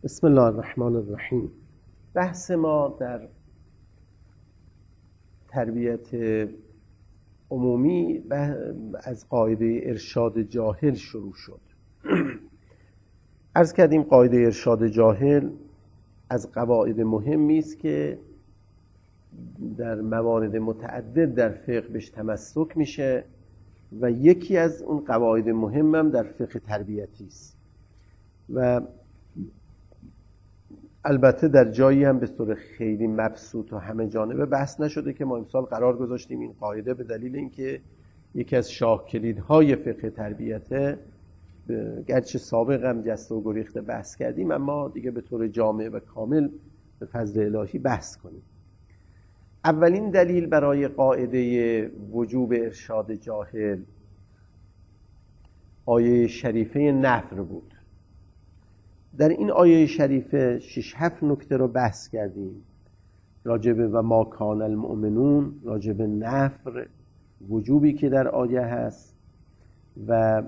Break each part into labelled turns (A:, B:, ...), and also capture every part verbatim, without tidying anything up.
A: بسم الله الرحمن الرحیم. بحث ما در تربیت عمومی از قاعده ارشاد جاهل شروع شد. عرض کردیم قاعده ارشاد جاهل از قواعد مهمی است که در موارد متعدد در فقه بهش تمسک میشه و یکی از اون قواعد مهم هم در فقه تربیتی است و البته در جایی هم به طور خیلی مبسوط و همه جانبه بحث نشده که ما امسال قرار گذاشتیم این قاعده به دلیل اینکه یکی از شاه کلیدهای فقه تربیته، گرچه سابق هم جست و گریخت بحث کردیم اما دیگه به طور جامع و کامل به فضل الهی بحث کنیم. اولین دلیل برای قاعده وجوب ارشاد جاهل آیه شریفه نفر بود. در این آیه شریفه شش هفت نکته رو بحث کردیم، راجب و ما کان المؤمنون، راجب نفر، وجوبی که در آیه هست و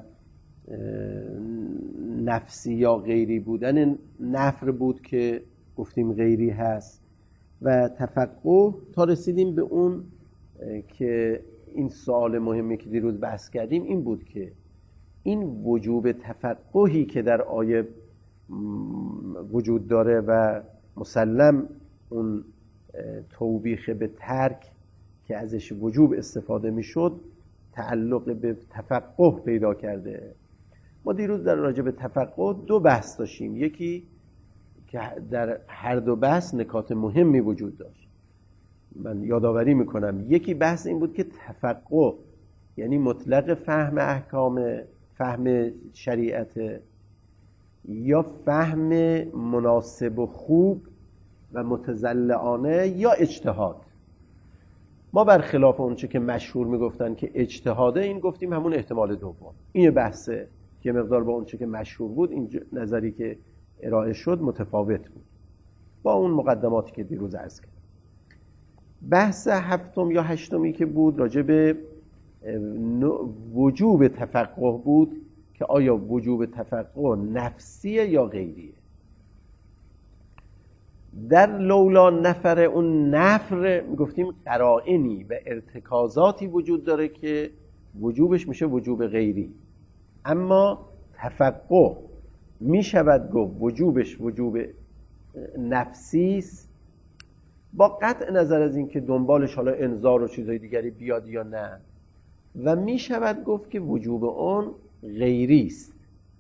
A: نفسی یا غیری بودن نفر بود که گفتیم غیری هست و تفقه تا رسیدیم به اون که این سوال مهمی که دیروز بحث کردیم این بود که این وجوب تفقهی که در آیه وجود داره و مسلم اون توبیخ به ترک که ازش وجوب استفاده میشد تعلق به تفقه پیدا کرده. ما دیروز در راجع به تفقه دو بحث داشتیم، یکی که در هر دو بحث نکات مهمی وجود داشت. من یادآوری میکنم یکی بحث این بود که تفقه یعنی مطلق فهم احکام، فهم شریعت یا فهم مناسب و خوب و متزلعانه یا اجتهاد. ما برخلاف اونچه که مشهور میگفتن که اجتهاده، این گفتیم همون احتمال دوم. این بحثه که مقدار با اونچه که مشهور بود، این نظری که ارائه شد متفاوت بود با اون مقدماتی که دیروز عرض کردم. بحث هفتم یا هشتمی که بود راجع به وجوب تفقه بود که آیا وجوب تفقه نفسیه یا غیریه. در لولا نفر اون نفر گفتیم قرائنی و ارتکازاتی وجود داره که وجوبش میشه وجوب غیری، اما تفقه میشود گفت وجوبش وجوب نفسی است با قطع نظر از این که دنبالش حالا انذار و چیزهای دیگری بیاد یا نه، و میشود گفت که وجوب اون غیری است.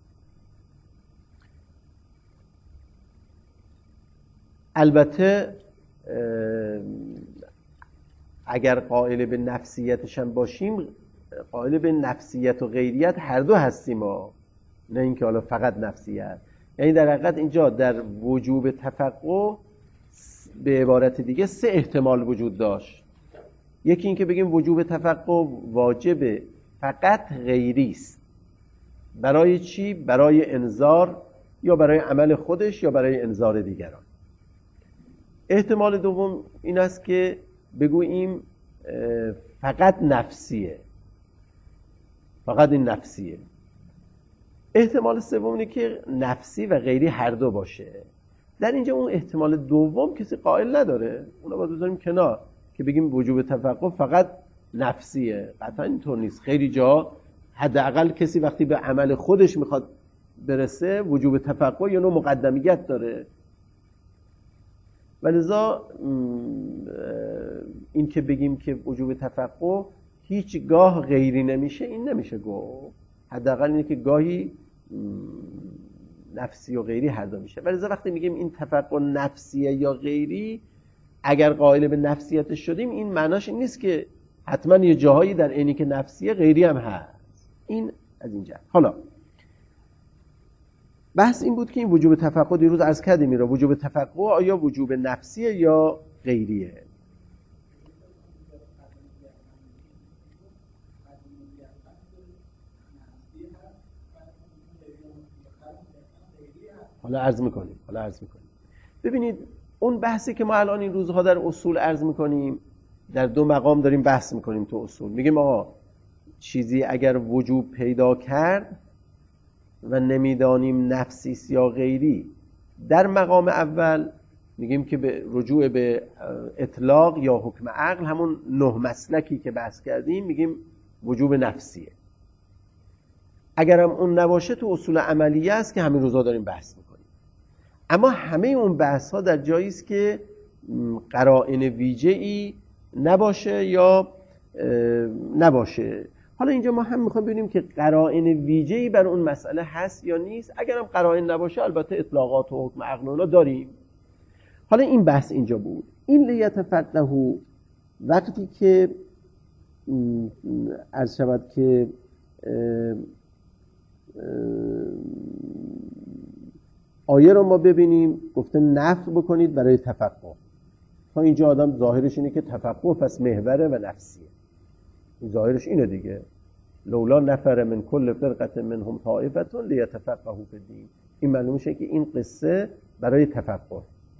A: البته اگر قائل به نفسیتش هم باشیم، قائل به نفسیت و غیریت هر دو هستیم ها، نه اینکه حالا فقط نفسیت. یعنی در حقیقت اینجا در وجوب تفقه به عبارت دیگه سه احتمال وجود داشت. یکی این که بگیم وجوب تفقه واجب فقط غیری است. برای چی؟ برای انذار یا برای عمل خودش یا برای انذار دیگران. احتمال دوم این است که بگوییم فقط نفسیه، فقط این نفسیه. احتمال سوم اینه که نفسی و غیری هر دو باشه. در اینجا اون احتمال دوم کسی قائل نداره، اونو باید بذاریم کنار که بگیم وجوب تفقه فقط نفسیه. قطعا اینطور نیست. خیلی جا حداقل کسی وقتی به عمل خودش میخواد برسه وجوب تفقه یا نوع مقدمیت داره. ولذا این که بگیم که وجوب تفقه هیچگاه غیری نمیشه، این نمیشه گفت. حداقل اینه که گاهی نفسی و غیری هر دو میشه. ولذا وقتی میگیم این تفقه نفسیه یا غیری، اگر قائل به نفسیتش شدیم این معناش این نیست که حتما یه جاهایی در اینی که نفسیه غیری هم هست. این از اینجا. حالا بحث این بود که این وجوب تفقه دیروز عرض کردیم این را، وجوب تفقه آیا وجوب نفسیه یا غیریه. حالا عرض میکنیم حالا عرض میکنیم ببینید اون بحثی که ما الان این روزها در اصول عرض میکنیم، در دو مقام داریم بحث میکنیم تو اصول. میگیم آقا چیزی اگر وجوب پیدا کرد و نمیدانیم نفسیست یا غیری، در مقام اول میگیم که به رجوع به اطلاق یا حکم عقل، همون نه مسلکی که بحث کردیم، میگیم وجوب نفسیه. اگرم اون نباشه تو اصول عملیه است که همین روزا داریم بحث میکنیم. اما همه اون بحث ها در جایی است که قرائن ویژه‌ای نباشه یا نباشه. حالا اینجا ما هم میخوایم ببینیم که قرائن ویژه‌ای بر اون مسئله هست یا نیست. اگرم قرائن نباشه البته اطلاقات و حکم عقل اونا داریم. حالا این بحث اینجا بود. این لیتفقهوا وقتی که عرض شود که آیه رو ما ببینیم گفته نفی بکنید برای تفقه. تا اینجا آدم ظاهرش اینه که تفقه پس محوره و نفسیه. ظاهرش اینه دیگه. لولا نفر من کل فرقه منهم طائفه لیتفقهوا فی الدین. این معلوم میشه که این قصه برای تفقه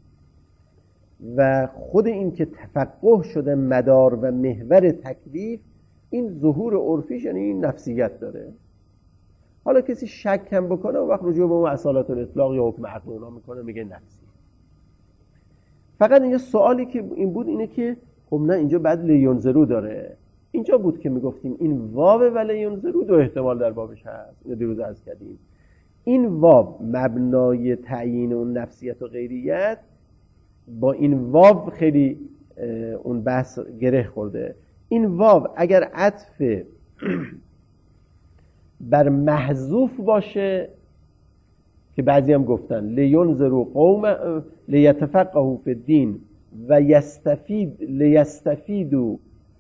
A: و خود این که تفقه شده مدار و محور تکلیف، این ظهور عرفیش یعنی این نفسیت داره. حالا کسی شک هم بکنه و وقت رجوع به اون اصالت الاطلاق یا حکم عقل اونا میکنه میگه نفسی. فقط اینجا سوالی که این بود اینه که خب نه اینجا بعد لینظرو داره. اینجا بود که میگفتیم این واو و لینظرو دو احتمال در بابش هست. اینو دیروز عرض کردیم. این واو مبنای تعیین اون نفسیت و غیریت با این واو خیلی اون بحث گره خورده. این واو اگر عطف بر محذوف باشه که بعضی هم گفتن لینظروا قوم لیتفقهوا فی الدین و یستفید لیستفیدوا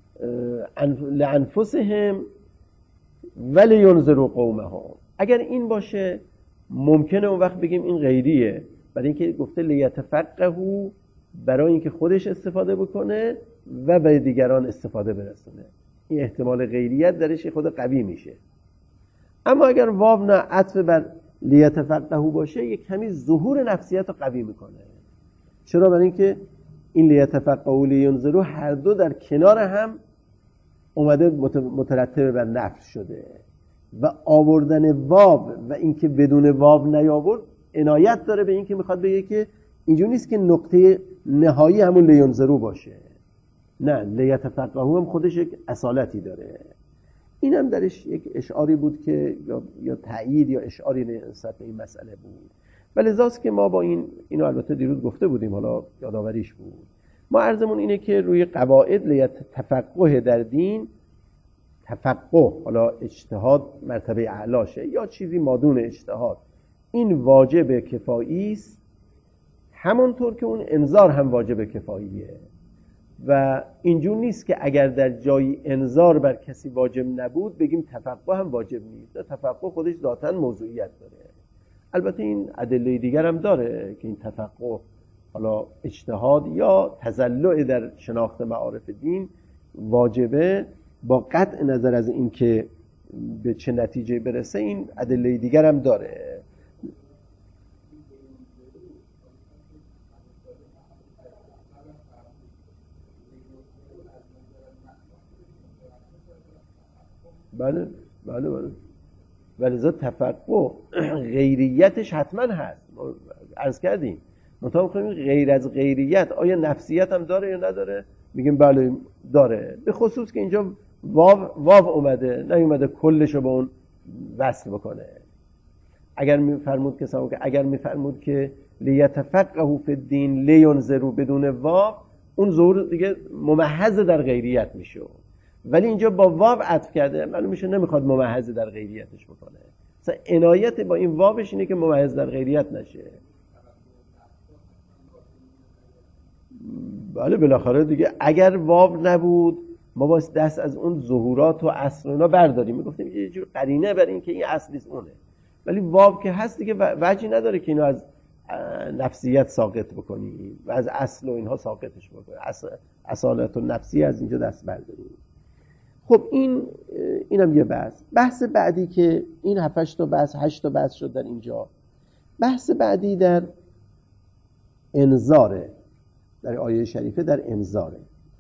A: لانفسهم و لینظروا قومهم، اگر این باشه ممکنه اون وقت بگیم این غیریه، برای اینکه گفته لیتفقهوا برای اینکه خودش استفاده بکنه و به دیگران استفاده برسونه. این احتمال غیریت درش خود قوی میشه. اما اگر واو نه عطف بر لیتفقهوا باشه یک کمی ظهور نفسیت رو قوی میکنه. چرا؟ برای اینکه این لیتفقهوا و لینظروا هر دو در کنار هم اومده مترتب بر نفس شده و آوردن واو و اینکه بدون واو نیاورد عنایت داره به اینکه میخواد بگه که اینجوری نیست که نقطه نهایی همون لینظروا باشه. نه، لیتفقهوا هم خودش یک اصالتی داره. این هم درش یک اشعاری بود که یا, یا تأیید یا اشعاری نسبت به این مسئله بود. ولی لذاست که ما با این اینو البته دیروز گفته بودیم، حالا یادآوریش بود. ما عرضمون اینه که روی قواعد لیتفقه در دین، تفقه حالا اجتهاد مرتبه اعلاشه یا چیزی مادون اجتهاد، این واجب کفایی است، همونطور که اون انذار هم واجب کفاییه. و اینجور نیست که اگر در جایی انذار بر کسی واجب نبود بگیم تفقه هم واجب نیست. تفقه خودش ذاتاً موضوعیت داره. البته این ادله دیگر هم داره که این تفقه حالا اجتهاد یا تزلع در شناخت معارف دین واجبه، با قطع نظر از این که به چه نتیجه برسه این ادله دیگر هم داره. بله بله بله. ولذا تفقه غیریتش حتما هست، عرض کردیم. منتها می‌خوایم غیر از غیریت آیا نفسیت هم داره یا نداره؟ میگیم بله داره، به خصوص که اینجا واو واو اومده، نیومده کلشو به اون وصل بکنه. اگر میفرمود که که اگر میفرمود که لیتفقهوا فی الدین لینظروا بدون واو، اون ظهور دیگه ممحض در غیریت میشه. ولی اینجا با واو عطف کرده، معلوم میشه نمیخواد ممحض در غیریتش بکنه. مثلا عنایت با این واوش اینه که ممحض در غیریت نشه. بله بالاخره دیگه اگر واو نبود ما باید دست از اون ظهورات و اصل اونا برداریم. میگفتیم یه جور قرینه بر این که این اصل نیست اونه. ولی واو که هست دیگه وجهی نداره که اینو از نفسیت ساقط بکنی و از اصل و اینها ساقطش بکنی. اصل اصالت و نفسی از اینجا دست برداریم. خب این اینم یه بحث. بحث بعدی که این هفت تا بحث هشت تا بحث شد در اینجا. بحث بعدی در انذاره، در آیه شریفه در انذاره.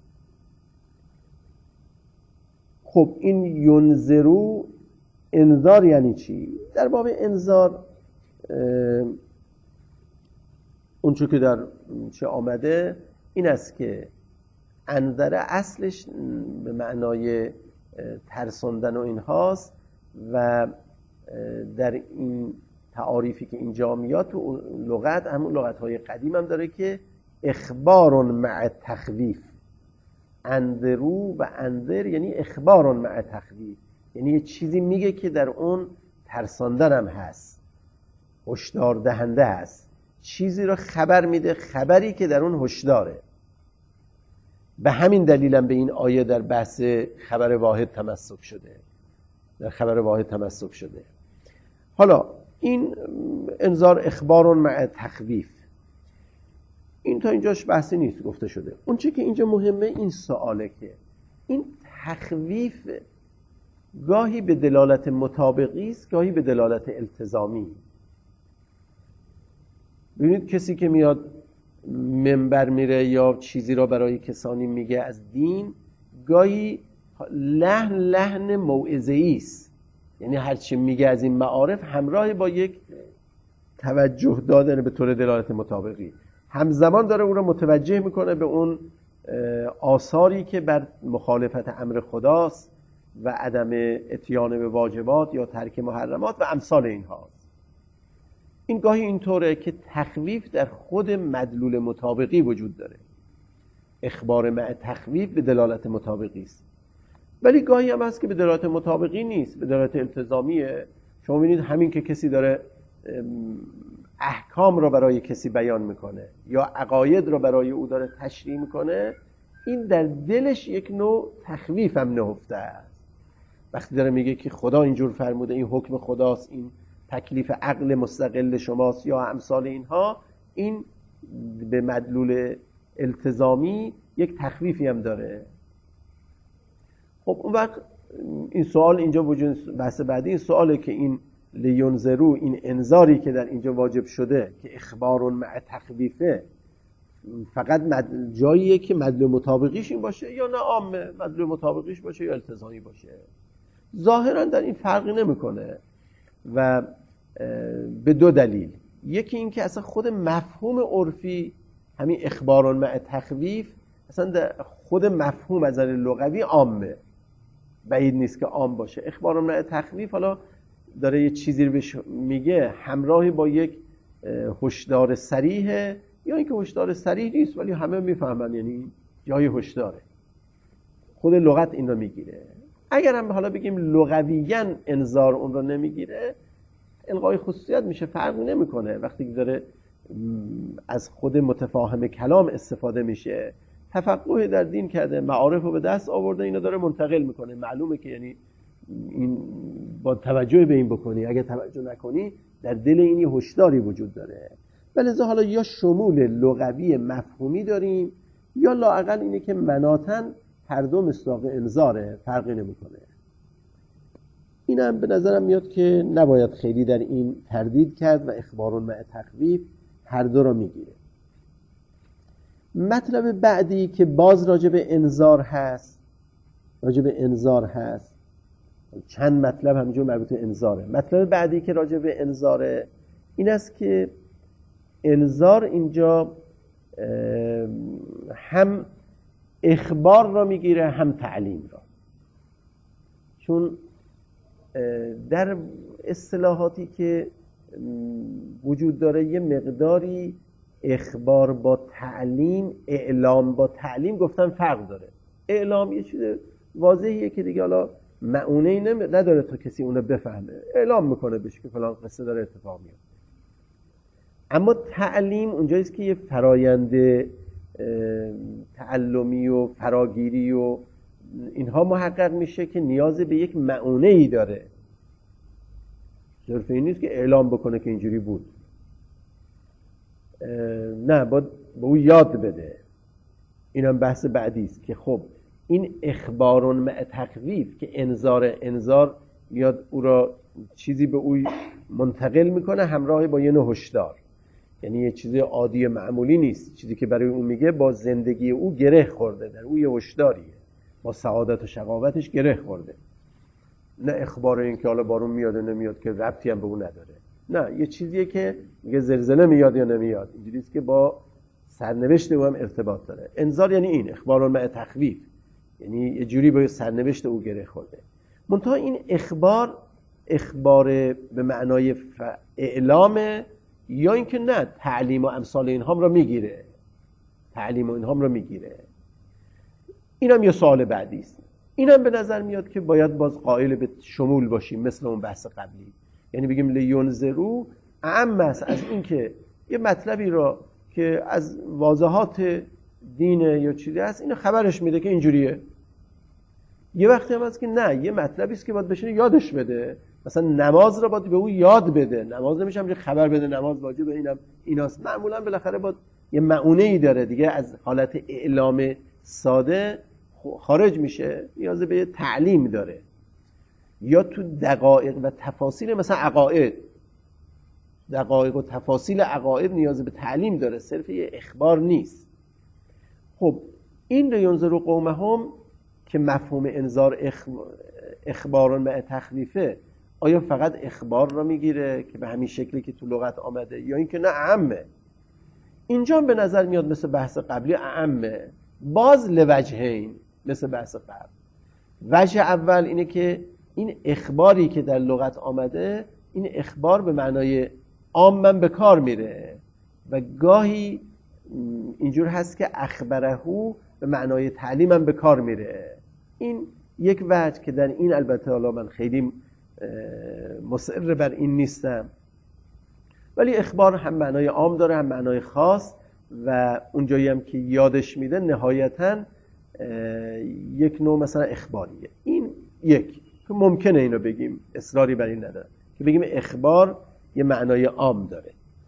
A: خب این ینذرو انذار یعنی چی؟ در باب انذار اون چون که در چه آمده این است که انذره اصلش به معنای ترساندن و این هاست و در این تعاریفی که اینجا میاد تو لغت، همون لغت‌های قدیم هم داره که اخبار مع تخویف. انذرو و انذر یعنی اخبار مع تخویف، یعنی یه چیزی میگه که در اون ترساندن هم هست، هشدار دهنده هست، چیزی رو خبر میده، خبری که در اون هشداره. به همین دلیل هم به این آیه در بحث خبر واحد تمسک شده، در خبر واحد تمسک شده. حالا این انذار اخبار مع تخویف، این تا اینجاش بحثی نیست، گفته شده. اون چی که اینجا مهمه این سواله که این تخویف گاهی به دلالت مطابقی است، گاهی به دلالت التزامی. ببینید کسی که میاد منبر میره یا چیزی را برای کسانی میگه از دین، گاهی لحن لحن موعظه‌ای است، یعنی هر چی میگه از این معارف همراه با یک توجه دادن به طور دلالت مطابقی، همزمان داره اون رو متوجه میکنه به اون آثاری که بر مخالفت امر خداست و عدم اتیان به واجبات یا ترک محرمات و امثال اینها. این گاهی اینطوره که تخویف در خود مدلول مطابقی وجود داره، اخبار مع تخویف به دلالت مطابقی است. ولی گاهی هم هست که به دلالت مطابقی نیست، به دلالت التزامیه. شما ببینید همین که کسی داره احکام رو برای کسی بیان میکنه یا عقاید رو برای او داره تشریح میکنه، این در دلش یک نوع تخویف هم نهفته است. وقتی داره میگه که خدا اینجور فرموده، این حکم خداست، این تکلیف عقل مستقل شماست یا امثال اینها، این به مدلول التزامی یک تخویفی هم داره. خب اون وقت این سوال اینجا وجود، بحث بعدی این سواله که این لینذرو، این انذاری که در اینجا واجب شده که اخبار مع تخویفه، فقط مد... جاییه که مدلول مطابقیش این باشه یا نه عامه مدلول مطابقیش باشه یا التزامی باشه. ظاهرا در این فرقی نمیکنه و به دو دلیل. یکی این که اصلا خود مفهوم عرفی همین اخبار مع تخویف اصلا در خود مفهوم از نظر لغوی عامه، بعید نیست که عام باشه. اخبار مع تخویف حالا داره یه چیزی رو بهش میگه همراهی با یک هشدار صریحه یا اینکه هشدار صریح نیست ولی همه میفهمن یعنی جای هشداره. خود لغت این رو میگیره. اگر هم حالا بگیم لغویاً انذار اون رو نمیگیره، الغای خصوصیت میشه، فرقی نمیکنه. وقتی که داره از خود متفاهم کلام استفاده میشه، تفقه در دین کرده، معارف رو به دست آورده، اینو داره منتقل میکنه. معلومه که یعنی این با توجه به این بکنی، اگه توجه نکنی در دل اینی هشداری وجود داره. ولذا حالا یا شمول لغوی مفهومی داریم یا لااقل اینه که مناطن هر دو مصداق انذاره، فرقی نمیکنه. اینم به نظرم میاد که نباید خیلی در این تردید کرد و اخبارون مع تخویف هر دو را میگیره. مطلب بعدی که باز راجع به انذار هست، راجع به انذار هست چند مطلب همینجور مربوط به انذاره. مطلب بعدی که راجع به انذاره این است که انذار اینجا هم اخبار را میگیره هم تعلیم را، چون در اصطلاحاتی که وجود داره یه مقداری اخبار با تعلیم، اعلام با تعلیم گفتن فرق داره. اعلام یه چیز واضحیه که دیگه حالا معونه‌ای نداره تا کسی اونو بفهمه، اعلام میکنه بهش که فلان قصه داره اتفاق میفته. اما تعلیم اونجاییست که یه فرایند تعلمی و فراگیری و اینها محقق میشه که نیاز به یک معونه‌ای داره. صرف این نیست که اعلام بکنه که اینجوری بود، نه، باید به او یاد بده. اینم بحث بعدی است که خب این اخبارون مع تخویف که انذار انذار میاد او را چیزی به او منتقل میکنه همراه با یه نوع هشدار، یعنی یه چیزی عادی معمولی نیست، چیزی که برای او میگه با زندگی او گره خورده، در او یه هشداریه، با سعادت و شقاوتش گره خورده. نه اخبار این که حالا بارون میاد و نمیاد که ربطی هم به او نداره. نه، یه چیزیه که میگه زلزله میاد یا نمیاد، اینجوریه که با سرنوشت او هم ارتباط داره. انذار یعنی این اخبار مع تخویف، یعنی یه جوری با سرنوشت او گره خورده. منتها این اخبار اخبار به معنای اعلام یا اینکه نه تعلیم و امثال اینهام رو میگیره، تعلیم و اینهام رو میگیره. اینم یه سوال بعدی است. اینم به نظر میاد که باید باز قائل به شمول باشیم مثل اون بحث قبلی، یعنی بگیم لینذرو اعم است از این که یه مطلبی را که از واضحات دین یا چیزی هست اینو خبرش میده که اینجوریه. یه وقتی هم هست که نه، یه مطلبی است که باید بشینه یادش بده، مثلا نماز را باید به او یاد بده. نماز نمیشه همینجوری خبر بده نماز واجبه اینم ایناست، معمولا بالاخره باید یه معونه ای داره دیگه، از حالت اعلام ساده خارج میشه، نیاز به یه تعلیم داره. یا تو دقایق و تفاصیل مثلا عقاید، دقایق و تفاصیل عقاید نیاز به تعلیم داره، صرف یه اخبار نیست. خب این لینذروا قومهم که مفهوم انذار اخبارون مع تخویفه، آیا فقط اخبار را میگیره که به همین شکلی که تو لغت آمده یا اینکه نه اعمه؟ اینجا به نظر میاد مثل بحث قبلی اعمه، باز لوجهین مثل بحث قبل. وجه اول اینه که این اخباری که در لغت آمده، این اخبار به معنای عام به کار میره و گاهی اینجور هست که اخبرهو به معنای تعلیم هم به کار میره. این یک وجه که در این البته حالا من خیلی مصر بر این نیستم، ولی اخبار هم معنای عام داره هم معنای خاص و اونجایی هم که یادش میده نهایتاً یک نوع مثلا اخباریه. این یک که ممکنه اینو بگیم، اصراری بر این نداره که بگیم اخبار یه معنای عام داره.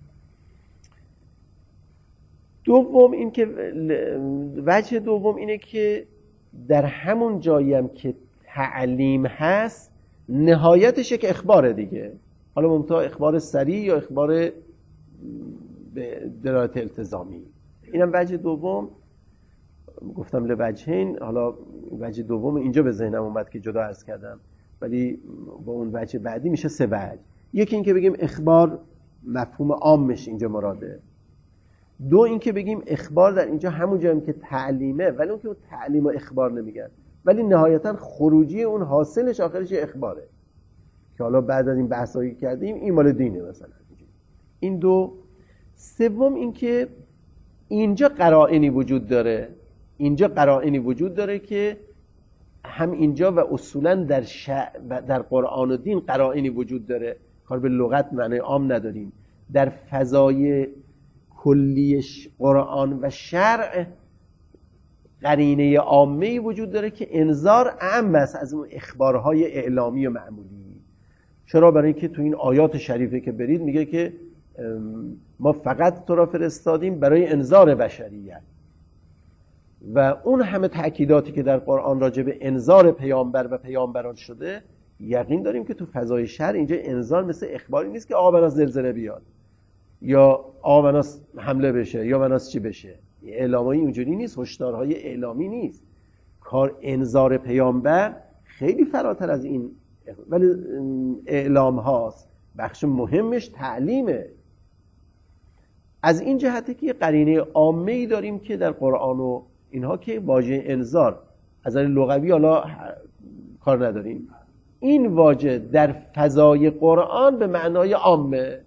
A: دوم این که وجه دوم اینه که در همون جایی هم که تعلیم هست نهایتش یک اخباره دیگه، حالا ممتاز اخبار سریع یا اخبار به دلالت التزامی. اینم وجه دوم. گفتم لوجهین، حالا وجه دوم اینجا به ذهنم اومد که جدا عرض کردم، ولی با اون وجه بعدی میشه سه وجه. یکی این که بگیم اخبار مفهوم عامش اینجا مراده. دو این که بگیم اخبار در اینجا همون جایی که تعلیمه، ولی اون که اون تعلیم و اخبار نمیگن، ولی نهایتا خروجی اون حاصلش آخرش اخباره که حالا بعد از این بحثایی کردیم این مال دینه مثلا. این دو. سوم این که اینجا قرائنی وجود داره، اینجا قرائنی وجود داره که هم اینجا و اصولا در ش... در قرآن و دین قرائنی وجود داره، کار به لغت معنی عام نداریم. در فضای کلی قرآن و شرع قرینه عامه‌ای وجود داره که انذار اعم است از اون اخبارهای اعلامی و معمولی. چرا؟ برای اینکه تو این آیات شریفه که برید میگه که ما فقط تو را فرستادیم برای انذار بشریت و اون همه تأکیداتی که در قرآن راجع به انذار پیامبر و پیامبران شده، یقین داریم که تو فضای شرع اینجا انذار مثل اخباری نیست که آقا بناس زلزله بیاد یا آقا بناس حمله بشه یا بناس چی بشه. اعلامایی اونجوری نیست، هشدارهای اعلامی نیست. کار انذار پیامبر خیلی فراتر از این ولی اعلام هاست. بخش مهمش تعلیمه. از این جهته که قرینه عامه‌ای داریم که در قرآن و اینها که واژه انذار از نظر لغوی حالا کار نداریم، این واژه در فضای قرآن به معنای عامه.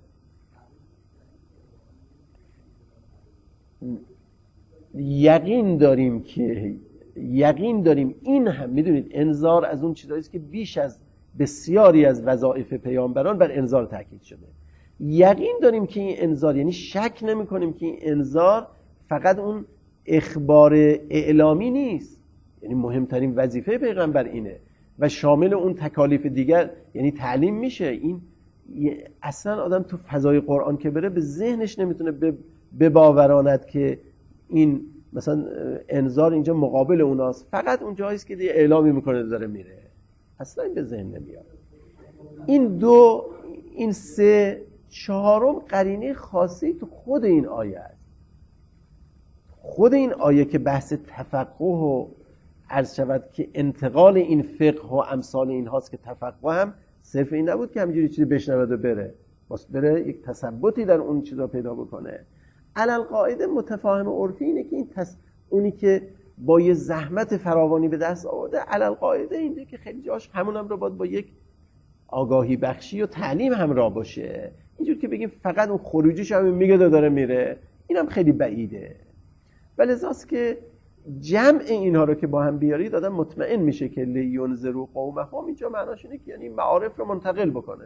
A: یقین داریم که یقین داریم این هم میدونید انذار از اون چیزایی است که بیش از بسیاری از وظایف پیامبران بر انذار تاکید شده. یقین داریم که این انذار، یعنی شک نمی کنیم که این انذار فقط اون اخبار اعلامی نیست، یعنی مهمترین وظیفه پیغمبر اینه و شامل اون تکالیف دیگر یعنی تعلیم میشه. این اصلا آدم تو فضای قرآن که بره به ذهنش نمیتونه بباوراند که این مثلا انذار اینجا مقابل اوناست، فقط اون جاییست که دیگه اعلامی میکنه داره میره، اصلا این به ذهن نمیاد. این دو، این سه، چهارم قرینه خاصی تو خود این آیه است. خود این آیه که بحث تفقه و عرض شود که انتقال این فقه و امثال این هاست که تفقه هم صرف این نبود که همینجوری چیزی بشنود و بره، واسه بره یک تثبتی در اون چیزا پیدا بکنه. علل قاعده متفاهم عرفی اینه که این تس... اونی که با یه زحمت فراوانی به دست آورده، علل قاعده اینه که خیلی جاش همونم رو باید با یک آگاهی بخشی و تعلیم همراه باشه. اینجور که بگیم فقط اون خروجیش هم میگه داره میره، اینم خیلی بعیده. ولی ازاست که جمع اینها رو که با هم بیاری دادن مطمئن میشه که لینذروا قومهم اینجا معناش اینه که یعنی معارف رو منتقل بکنه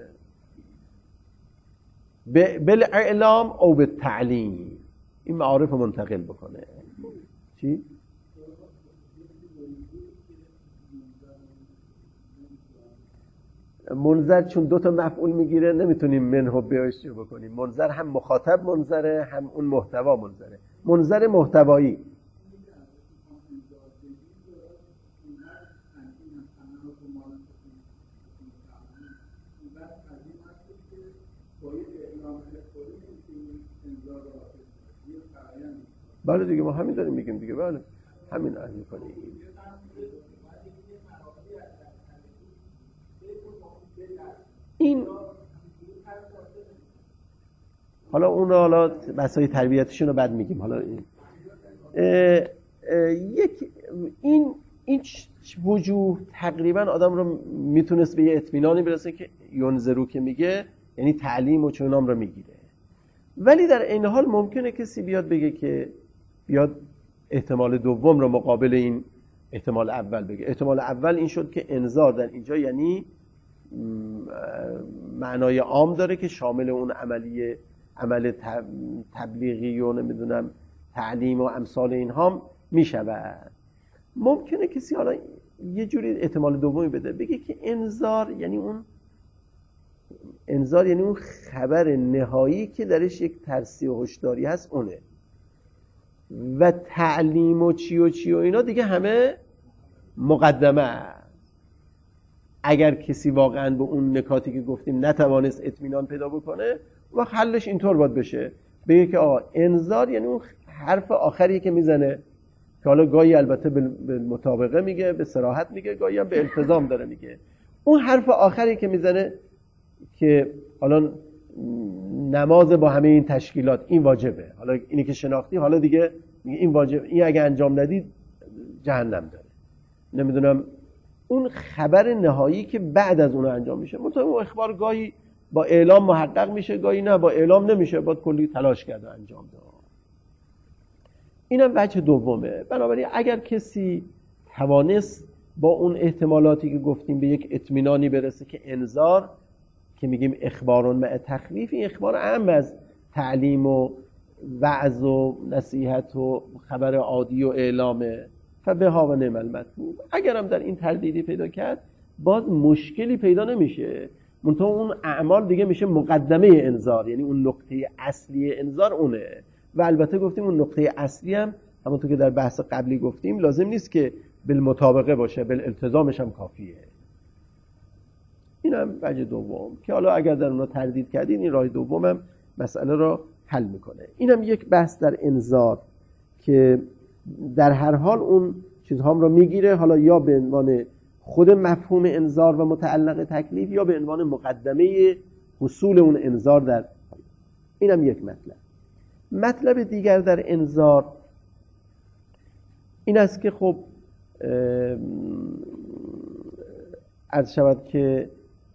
A: بالاعلام او بالتعلیم، این معارف رو منتقل بکنه. چی؟ منذر چون دو تا مفعول میگیره نمیتونیم منه بهش بکنیم. منذر هم مخاطب منذره، هم اون محتوا منذره. منذر محتوایی. بله دیگه ما همین داریم میگیم دیگه. بله همین عرض می‌کنیم. این حالا اون رو حالا بحث‌های تربیتشون رو بعد میگیم. حالا این اه اه یک این این وجوه تقریبا آدم رو میتونست به یه اطمینانی برسه که ینذروا که میگه یعنی تعلیم و چونام رو میگیره. ولی در این حال ممکنه کسی بیاد بگه که بیاد احتمال دوم رو مقابل این احتمال اول بگه. احتمال اول این شد که انذار در اینجا یعنی معنای عام داره که شامل اون عملیه عمل تبلیغی و نمیدونم تعلیم و امثال اینها میشود. ممکنه کسی حالا یه جوری احتمال دومی بده بگه که انذار یعنی اون انذار یعنی اون خبر نهایی که درش یک ترسی و هشداری هست اونه، و تعلیم و چی و چی و اینا دیگه همه مقدمه. اگر کسی واقعا به اون نکاتی که گفتیم نتوانست اطمینان پیدا بکنه و حلش اینطور باید بشه، بگه که آقا انذار یعنی اون حرف آخری که میزنه که حالا گاهی البته به مطابقه میگه، به صراحت میگه، گاهی هم به التزام داره میگه. اون حرف آخری که میزنه که حالا نماز با همه این تشکیلات این واجبه، حالا اینی که شناختی حالا دیگه این واجب، این اگه انجام ندید جهنم داره، نمیدونم اون خبر نهایی که بعد از اون انجام میشه. مثلا اون اخبار گاهی با اعلام محقق میشه، گاهی نه با اعلام نمیشه، باید کلی تلاش کرد و انجام داد. اینم وجه دومه. بنابراین اگر کسی توانست با اون احتمالاتی که گفتیم به یک اطمینانی برسه که انذار که میگیم اخبارون مع تخویف، این اخبار اعم از تعلیم و وعظ و نصیحت و خبر عادی و اعلامه، فبها و نعم المطلوب. اگرم در این تردیدی پیدا کرد باز مشکلی پیدا نمیشه، منتها اون اعمال دیگه میشه مقدمه انذار، یعنی اون نقطه اصلی انذار اونه. و البته گفتیم اون نقطه اصلی هم همونطور که در بحث قبلی گفتیم لازم نیست که بالمطابقه باشه، بالالتزامش هم کافیه. اینم وجه دوم که حالا اگر در اونها تردید کردین این راه دومم مسئله رو حل میکنه. اینم یک بحث در انذار که در هر حال اون چیزهام رو میگیره، حالا یا به عنوان خود مفهوم انذار و متعلق تکلیف یا به عنوان مقدمه حصول اون انذار. در اینم یک مطلب. مطلب دیگر در انذار این است که خب عرض شود که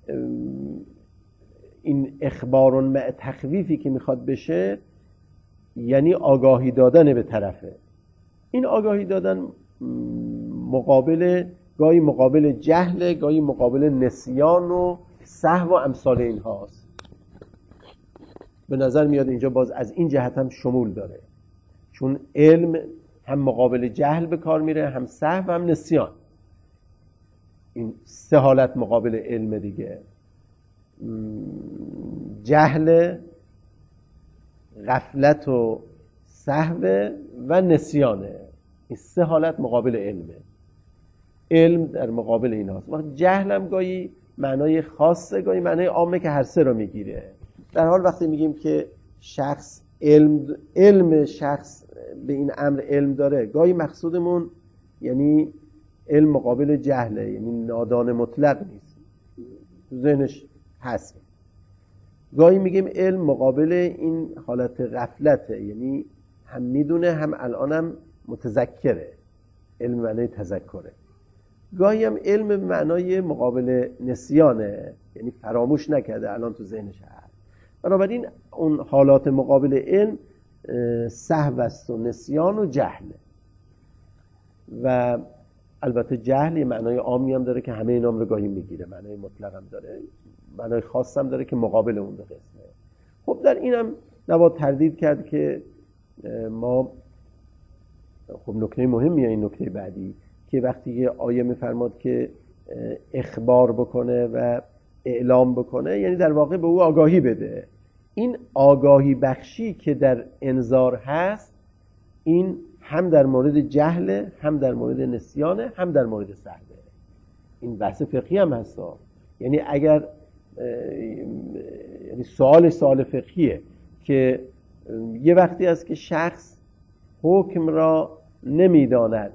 A: این اخبارون مع تخویفی که میخواد بشه یعنی آگاهی دادن به طرفه. این آگاهی دادن مقابل گاهی مقابل جهل، گاهی مقابل نسیان و سهو و امثال این هاست. به نظر میاد اینجا باز از این جهت هم شمول داره، چون علم هم مقابل جهل به کار میره، هم سهو هم نسیان. این سه حالت مقابل علم دیگه، جهل، غفلت و سهو و نسیانه. این سه حالت مقابل علمه. علم در مقابل این هاست. وقت جهل هم گاهی معنای خاصه، گاهی معنای عامه که هر سه رو میگیره. در حال وقتی میگیم که شخص علم علم شخص به این امر علم داره، گاهی مقصودمون یعنی علم مقابل جهله، یعنی نادان مطلق نیست، ذهنش هست. گاهی میگیم علم مقابل این حالت غفلته، یعنی هم میدونه هم الانم متذکره، علم معنای تذکره. گاهی هم علم به معنای مقابل نسیانه، یعنی فراموش نکرده، الان تو ذهنش هست. بنابراین اون حالات مقابل علم سهو است و نسیان و جهل. و البته جهل یه معنای عامی هم داره که همه اینا رو گاهی میگیره، معنای مطلق هم داره، معنای خاص هم داره که مقابل اون دو قسمه. خب در اینم نباید تردید کرد که ما، خب نکته مهمیه این نکته بعدی، که وقتی یه آیه میفرماد که اخبار بکنه و اعلام بکنه، یعنی در واقع به او آگاهی بده. این آگاهی بخشی که در انذار هست، این هم در مورد جهل، هم در مورد نسیانه، هم در مورد سهوه. این بحث فقهی هم هست. یعنی اگر یعنی سوال سوال فقهیه که یه وقتی است که شخص حکم را نمیداند،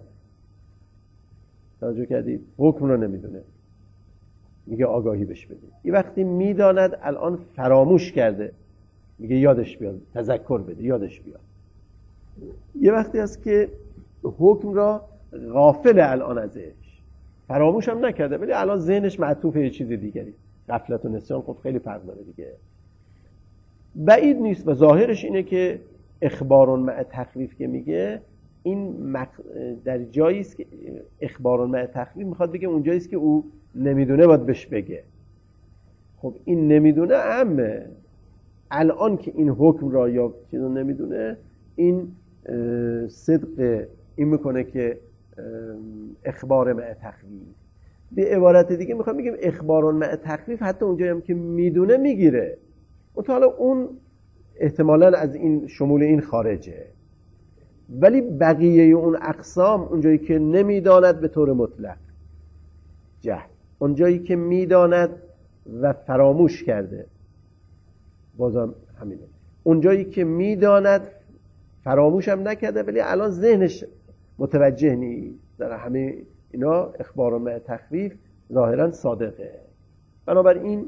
A: توجه کردید؟ حکم را نمیدونه، میگه آگاهی بهش بده. یه وقتی میداند الان فراموش کرده، میگه یادش بیاد، تذکر بده، یادش بیاد. یه وقتی هست که حکم را غافل الان ازش، فراموش هم نکرده ولی الان ذهنش معطوف یه چیز دیگری. غفلت و نسیان خب خیلی فرق داره دیگه. بعید نیست و ظاهرش اینه که اخبارون مع تخویف که میگه، این مق... در جایی است که اخبارون مع تخویف میخواد بگه اون جایی است که او نمیدونه باید بهش بگه. خب این نمیدونه عمه، الان که این حکم را یا چیزو نمیدونه، این صدق این میکنه که اخبار مع تخویف. به عبارت دیگه میخوام بگیم اخبارون مع تخویف حتی اونجایی هم که میدونه میگیره، اون حالا اون احتمالاً از این شمول این خارجه. ولی بقیه اون اقسام، اونجایی که نمیداند به طور مطلق جهل، اونجایی که میداند و فراموش کرده بازم همینه، اونجایی که میداند فراموش هم نکرده ولی الان ذهنش متوجه نیست، در همه اینا اخبار مع تخویف ظاهرا صادقه. بنابراین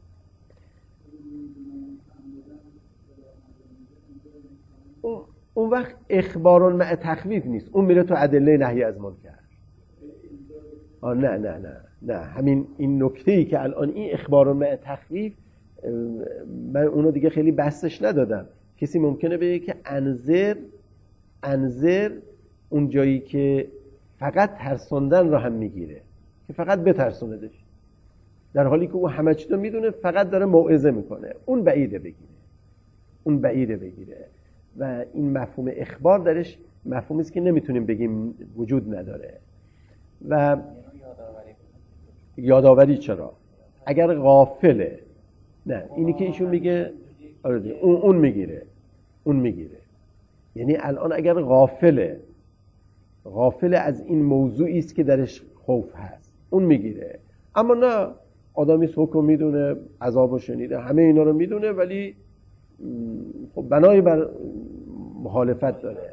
A: اون وقت اخبار مع تخویف نیست، اون میره تو ادله نهی از منکر. آه نه نه نه نه همین این نکته‌ای که الان این اخبار مع تخویف، من اونو دیگه خیلی بحثش ندادم. کسی ممکنه بگه که انذر انذر اون جایی که فقط ترسوندن رو هم میگیره، که فقط بترسوندش، در حالی که او همه چی رو میدونه، فقط داره موعظه میکنه. اون بعیده بگیره، اون بعیده بگیره و این مفهوم اخبار درش مفهومی است که نمیتونیم بگیم وجود نداره. و یادآوری چرا؟ اگر غافله، نه اینی که ایشون میگه آره اون اون میگیره، اون میگیره. یعنی الان اگر غافله غافل از این موضوعی است که درش خوف هست، اون میگیره. اما نه، آدمی حکم میدونه، عذابو شنیده، همه اینا رو میدونه ولی خب بنای بر مخالفت داره.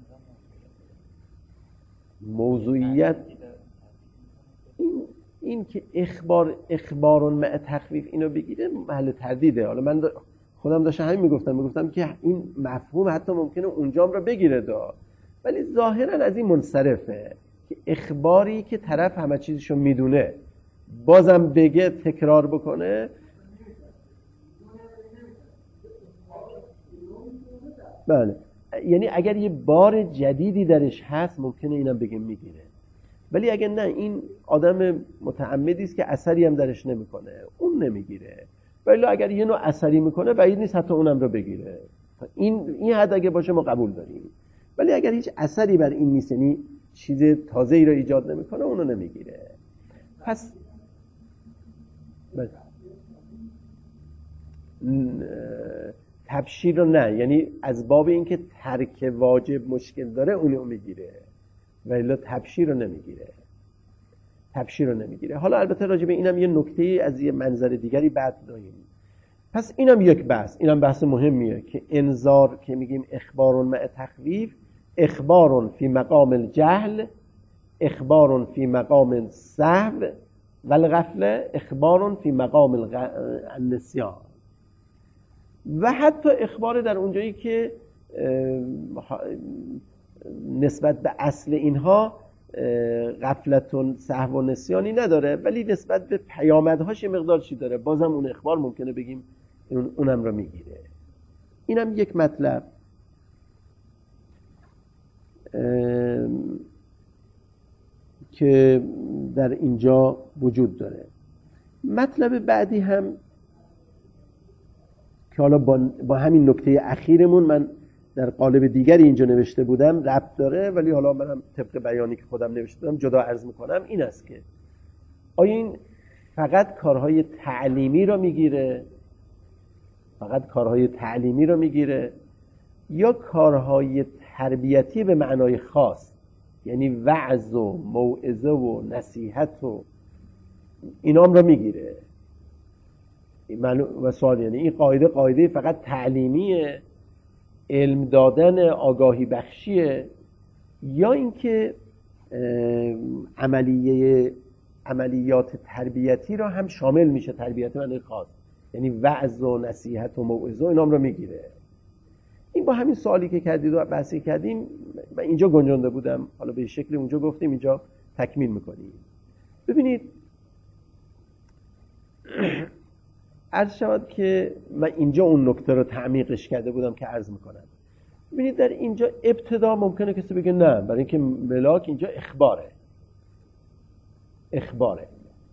A: موضوعیت این, این که اخبار اخبارون مع تخویف اینو بگیره محل تردیده. حالا من خودم داشتم همین میگفتم میگفتم که این مفهوم حتی ممکنه اونجام رو بگیره دا، ولی ظاهرا از این منصرفه که اخباری که طرف همه چیزشو میدونه بازم بگه، تکرار بکنه. بله، یعنی اگر یه بار جدیدی درش هست ممکنه اینم بگیم میگیره، ولی اگر نه، این آدم متعمدی است که اثری هم درش نمیکنه، اون نمیگیره. ولی اگر یه نوع اثری میکنه بعید نیست حتی اونم رو بگیره. این این حد اگه باشه ما قبول داریم، ولی اگر هیچ اثری بر این نیست، یعنی چیز تازه‌ای رو ایجاد نمیکنه، اونو نمیگیره. پس تبشیر رو نه، یعنی از باب اینکه ترک واجب مشکل داره اونو میگیره، ولی تبشیر رو نمیگیره. تبشیر رو نمیگیره. حالا البته راجع به اینم یه نکته از یه منظر دیگری بعد داریم. پس اینم یک بحث، اینم بحث مهمیه که انذار که میگیم اخبارون مع تخویف، اخبارون فی مقام الجهل، اخبارون فی مقام السهو و الغفله، اخبارون فی مقام النسیان. و حتی اخبار در اونجایی که نسبت به اصل اینها غفلت و سهو و نسیانی نداره، ولی نسبت به پیامدهاش یه مقدار چی داره، بازم اون اخبار ممکنه بگیم اونم رو میگیره. اینم یک مطلب که در اینجا وجود داره. مطلب بعدی هم که حالا با, با همین نکته اخیرمون من در قالب دیگری اینجا نوشته بودم ربط داره، ولی حالا منم طبق بیانی که خودم نوشته بودم جدا عرض میکنم، این است که آیا این فقط کارهای تعلیمی رو میگیره فقط کارهای تعلیمی رو میگیره یا کارهای تربیتی به معنای خاص، یعنی وعظ و موعظه و نصیحت و اینام رو میگیره؟ و سوال یعنی این قاعده قاعده فقط تعلیمیه، علم دادن، آگاهی بخشیه، یا اینکه عملیه عملیات تربیتی رو هم شامل میشه؟ تربیتی معنی خاص یعنی وعظ و نصیحت و موعظه اینام رو میگیره. این با همین سوالی که کردید و بحثی کردیم من اینجا گنجانده بودم، حالا به شکلی اونجا گفتیم اینجا تکمیل میکنیم. ببینید عرض شود که من اینجا اون نکته رو تعمیقش کرده بودم که عرض میکنم. ببینید در اینجا ابتدا ممکنه کسی بگه نه، برای اینکه ملاک اینجا اخباره اخباره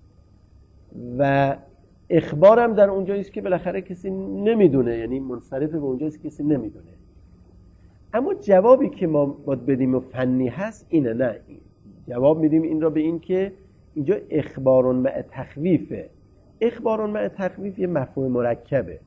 A: و اخبارم در اونجاییست که بالاخره کسی نمیدونه، یعنی منصرف به اونجاییست که کسی نمیدونه. اما جوابی که ما باید بدیم و فنی هست اینه، نه این جواب میدیم این را به این که اینجا اخبارون مع تخویفه. اخبارون مع تخویف یه مفهوم مرکبه،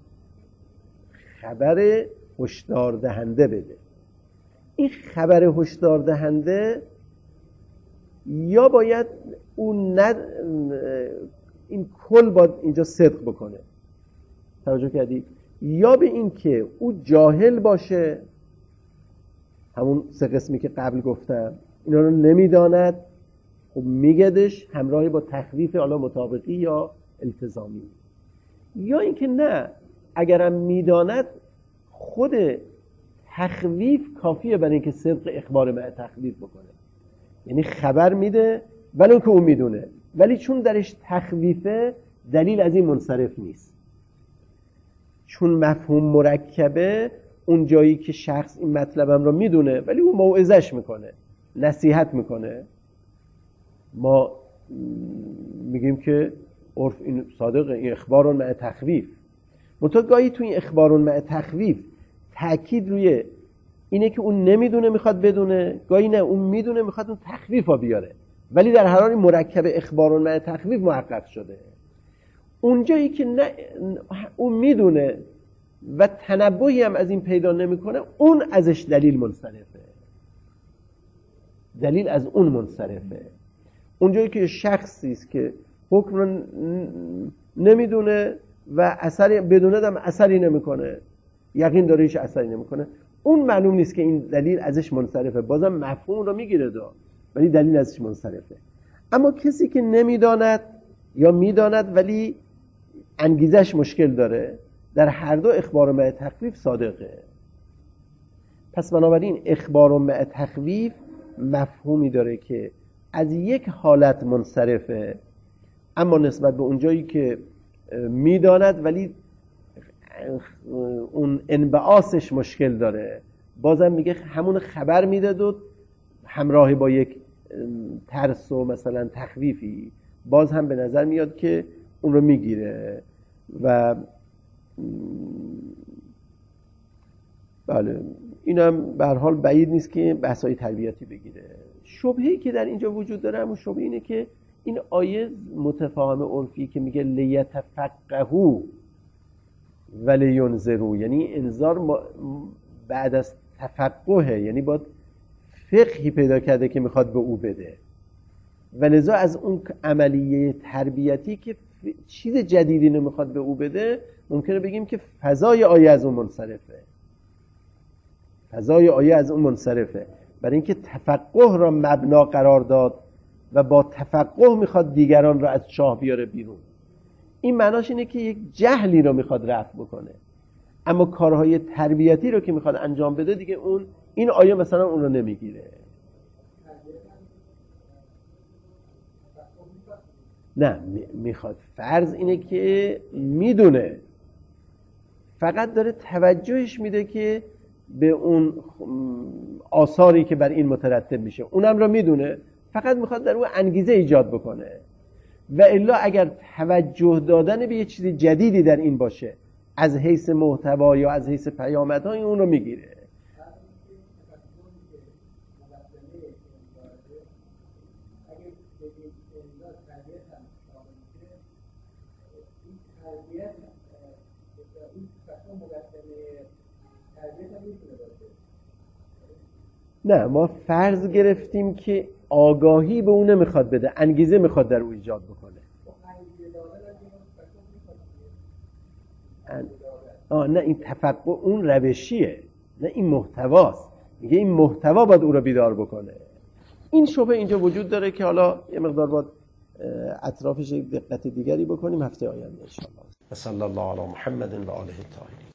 A: خبر هشدار دهنده بده. این خبر هشدار دهنده یا باید اون ند... این کل باید اینجا صدق بکنه، توجه کردید، یا به این که او جاهل باشه، همون سه قسمی که قبل گفتم اینا رو نمیداند، خب میگدش همراهی با تخویف حالا مطابقی یا التزامی، یا اینکه نه اگرم میداند خود تخویف کافیه برای اینکه صدق اخبار مع تخویف بکنه، یعنی خبر میده ولی اون که اون میدونه، ولی چون درش تخویفه دلیل از این منصرف نیست. چون مفهوم مرکبه، اون جایی که شخص این مطلبم رو میدونه ولی اون موعظش میکنه، نصیحت میکنه، ما میگیم که عرف این صادقه، این اخبارون مع تخویف. منتها گاهی تو این اخبارون مع تخویف تأکید روی اینه که اون نمیدونه میخواد بدونه، گاهی نه اون میدونه میخواد اون تخویف ها بیاره، ولی در هر حال مرکب اخبارون مع تخویف محقق شده. اونجایی که نه اون میدونه و تنبهی هم از این پیدا نمیکنه، اون ازش دلیل منصرفه، دلیل از اون منصرفه. اونجایی که شخصی است که حکم رو نمیدونه و اثری بدونه هم اثری نمیکنه، یقین داره هیچ اثری نمیکنه، اون معلوم نیست که این دلیل ازش منصرفه، بازم مفهوم رو میگیره دا، ولی دلیل ازش منصرفه. اما کسی که نمیداند یا میداند ولی انگیزش مشکل داره، در هر دو اخبار مع تخویف صادقه. پس بنابراین اخبار مع تخویف مفهومی داره که از یک حالت منصرفه، اما نسبت به اونجایی که میداند ولی اون انبعاثش مشکل داره، بازم میگه همون خبر میداد و همراه با یک ترس و مثلا تخویفی، باز هم به نظر میاد که اون رو میگیره. و بله اینم به هر حال بعید نیست که بحث‌های تربیتی بگیره. شبهه‌ای که در اینجا وجود داره همون شبهه اینه که این آیه متفاهم عرفی که میگه لیتفقهوا ولینذروا، یعنی انذار بعد از تفقهه، یعنی باید فقهی پیدا کرده که میخواد به او بده، و لذا از اون عملیه تربیتی که چیز جدیدی نمیخواد به او بده، ممکنه بگیم که فضای آیه از اون منصرفه، فضای آیه از اون منصرفه، برای اینکه تفقه را مبنا قرار داد و با تفقه میخواد دیگران را از چاه بیاره بیرون. این معناش اینه که یک جهلی را میخواد رفع بکنه، اما کارهای تربیتی رو که میخواد انجام بده دیگه اون این آیه مثلا اون رو نمیگیره. نه میخواد، فرض اینه که میدونه، فقط داره توجهش میده که به اون آثاری که بر این مترتب میشه اونم رو میدونه، فقط میخواد در اون انگیزه ایجاد بکنه. و الا اگر توجه دادن به یه چیز جدیدی در این باشه از حیث محتوا یا از حیث پیامدها، اون رو میگیره. نه ما فرض گرفتیم که آگاهی به اون نمیخواد بده، انگیزه میخواد در او ایجاد بکنه. آه نه این تفقه اون روشیه، نه این محتواست. میگه این محتوا باید او رو بیدار بکنه. این شبه اینجا وجود داره که حالا یه مقدار باید اطرافش دقت دیگری بکنیم هفته آینده ان شاء الله. صلی الله علی محمد و آله الطاهرین.